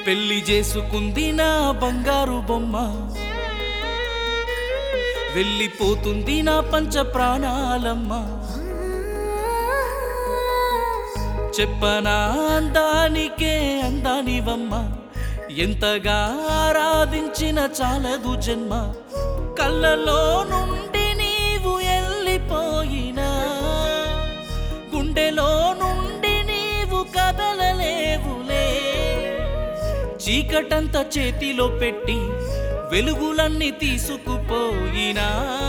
పెళ్లి చేసుకుంది నా బంగారు బొమ్మ, వెళ్ళిపోతుంది నా పంచ ప్రాణాలమ్మ. చెప్పనా అందానికే అందానివమ్మ, ఎంతగా ఆరాధించిన చాలదు జన్మ. కళ్ళలో నుండి నీవు వెళ్ళిపోయినా, గుండెలో నుండి నీవు కదలలేవులే. చీకటంతా చేతిలో పెట్టి వెలుగులన్నీ తీసుకుపోయినా,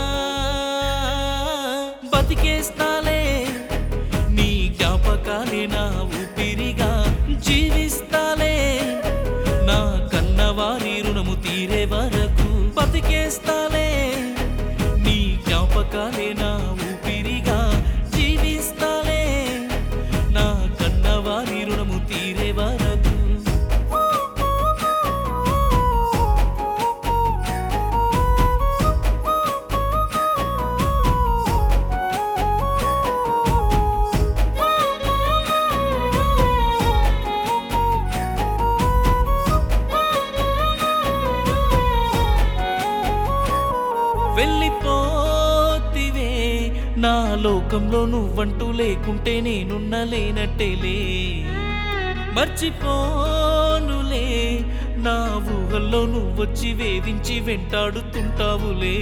బతికేస్తాలే నీ జ్ఞాపకాలే నా ఊపిరిగా జీవిస్తాలే. నా కన్నవారి రుణము తీరే వరకు బతికేస్తాలే నీ జ్ఞాపకాలే నా ఊపిరిగా జీవిస్తాలే. నా కన్నవారి రుణము తీరే వరకు. వెళ్ళిపోతివే నా లోకంలో, నువ్వంటూ లేకుంటే నేనున్న లేనట్టేలే. మర్చిపోనులే నా ఊహల్లో నువ్వొచ్చి వేధించి వెంటాడుతుంటావులే.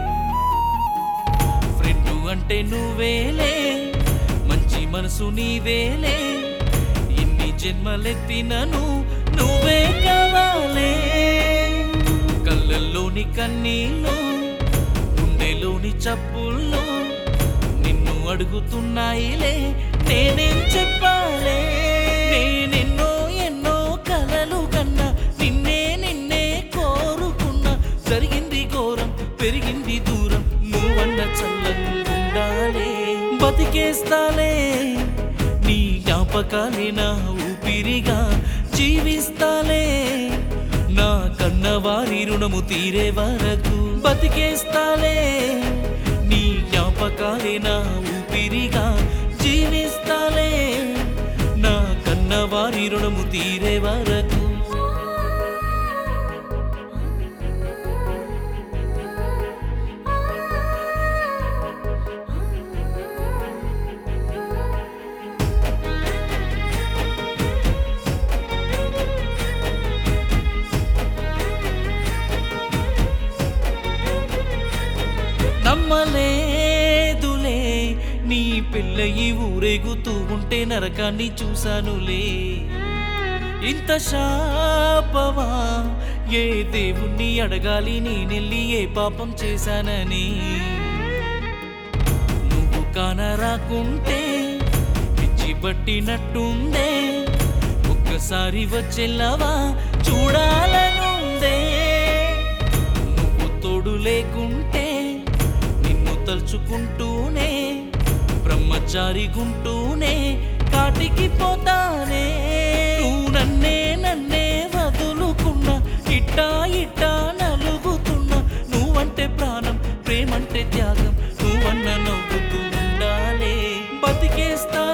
ఫ్రెండు అంటే నువ్వేలే, మంచి మనసు నీవేలే. ఎన్ని జన్మలెత్తినను నువ్వే కావాలే. కళ్ళల్లోని కన్నీళ్ళు, గుండెలోని చప్పుళ్ళు నిన్ను అడుగుతున్నాయిలే, నేనేం చెప్పాలే. నేనెన్నో ఎన్నో కలలు కన్నా, నిన్నే నిన్నే కోరుకున్నా. జరిగింది ఘోరం, పెరిగింది దూరం, నువ్వన్న చల్లంగుండాలే. బతికేస్తాలే నీ జ్ఞాపకాలే నా ఊపిరిగా జీవిస్తాలే. నా కన్నవారి రుణము తీరే వరకు బతికేస్తాలే నీ జ్ఞాపకాలే నా ఊపిరిగా జీవిస్తాలే. నా కన్నవారి రుణము తీరే వరకు. నమ్మలేదులే నీ పెళ్ళయి ఊరేగుతూ ఉంటే నరకాన్ని చూశానులే. ఇంత శాపమా, ఏ దేవుణ్ణి అడగాలి నేనెళ్ళి ఏ పాపం చేశానని. నువ్వు కానరాకుంటే పిచ్చి పట్టినట్టుందే, ఒక్కసారి వచ్చెళ్ళవా చూడాలనుందే. నువ్వు తోడు లేకుంటే తలుచుకుంటూనే బ్రహ్మచారి గుంటూనే కాటికి పోతానే. నువ్వు నన్నే వదులుకున్నా, ఇట్టా ఇట్టా నలుగుతున్నా. నువ్వంటే ప్రాణం, ప్రేమంటే త్యాగం, నువ్వన్న నవ్వుతూ ఉండాలే. బతికేస్తా